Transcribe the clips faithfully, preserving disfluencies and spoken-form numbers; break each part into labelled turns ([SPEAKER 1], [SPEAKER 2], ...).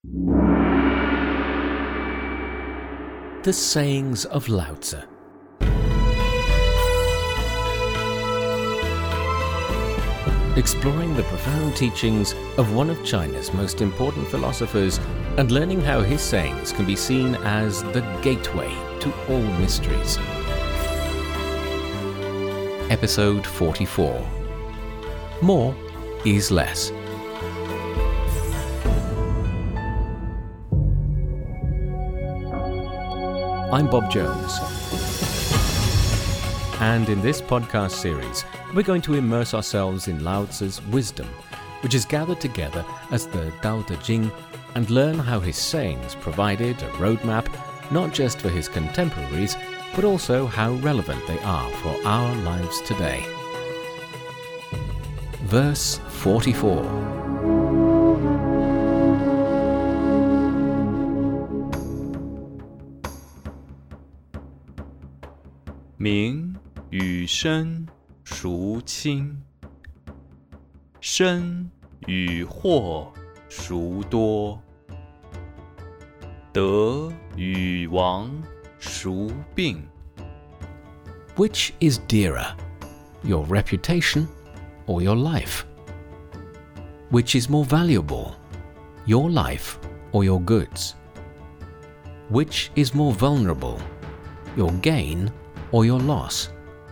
[SPEAKER 1] The Sayings of Lao Tzu. Exploring the profound teachings of one of China's most important philosophers and learning how his sayings can be seen as the gateway to all mysteries. Episode forty-four. More is less. I'm Bob Jones, and in this podcast series we're going to immerse ourselves in Lao Tzu's wisdom, which is gathered together as the Tao Te Ching, and learn how his sayings provided a roadmap not just for his contemporaries, but also how relevant they are for our lives today. Verse forty-four.
[SPEAKER 2] 名与身孰轻？身与祸孰多？得与亡孰病？
[SPEAKER 1] Which is dearer, your reputation or your life? Which is more valuable, your life or your goods? Which is more vulnerable, your gain or your loss?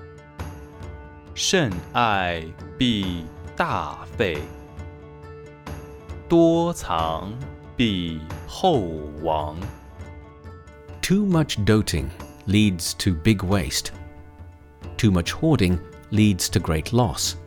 [SPEAKER 2] 甚爱必大费，多藏必后亡。
[SPEAKER 1] Too much doting leads to big waste. Too much hoarding leads to great loss.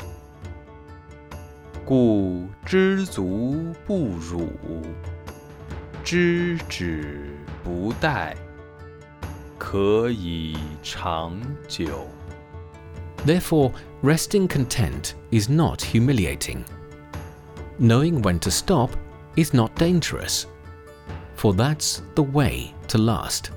[SPEAKER 2] 故知足不辱，知止不殆，可以长久。
[SPEAKER 1] Therefore, resting content is not humiliating. Knowing when to stop is not dangerous, for that's the way to last.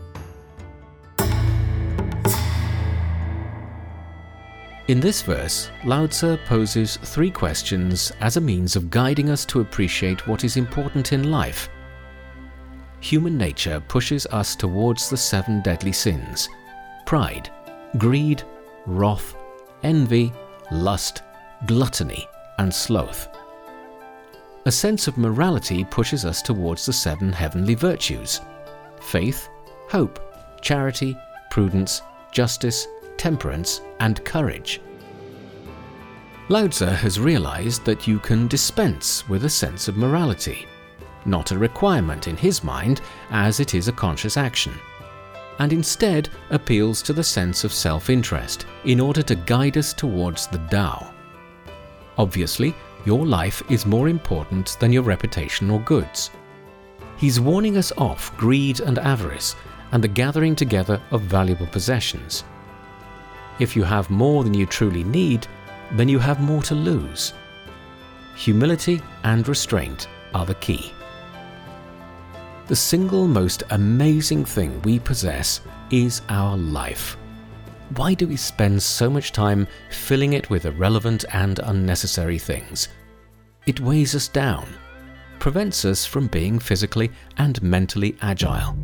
[SPEAKER 1] In this verse, Lao Tzu poses three questions as a means of guiding us to appreciate what is important in life. Human nature pushes us towards the seven deadly sins: pride, greed, wrath, envy, lust, gluttony, and sloth. A sense of morality pushes us towards the seven heavenly virtues: faith, hope, charity, prudence, justice, temperance, and courage. Lao Tzu has realized that you can dispense with a sense of morality, not a requirement in his mind as it is a conscious action, and instead appeals to the sense of self-interest in order to guide us towards the Tao. Obviously, your life is more important than your reputation or goods. He's warning us off greed and avarice and the gathering together of valuable possessions. If you have more than you truly need, then you have more to lose. Humility and restraint are the key. The single most amazing thing we possess is our life. Why do we spend so much time filling it with irrelevant and unnecessary things? It weighs us down, prevents us from being physically and mentally agile.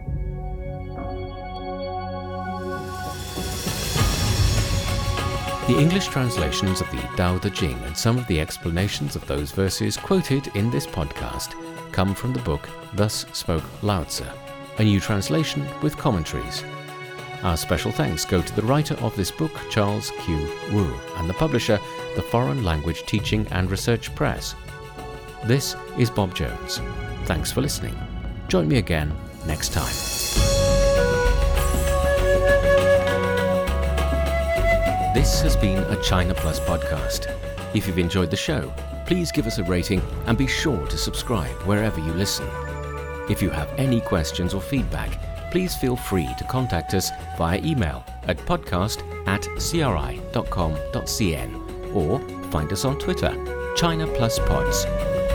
[SPEAKER 1] The English translations of the Tao Te Ching and some of the explanations of those verses quoted in this podcast come from the book Thus Spoke Lao Tzu, a new translation with commentaries. Our special thanks go to the writer of this book, Charles Q. Wu, and the publisher, the Foreign Language Teaching and Research Press. This is Bob Jones. Thanks for listening. Join me again next time. This has been a China Plus podcast. If you've enjoyed the show, please give us a rating and be sure to subscribe wherever you listen. If you have any questions or feedback, please feel free to contact us via email at podcast at cri dot com dot cn or find us on Twitter, China Plus Pods.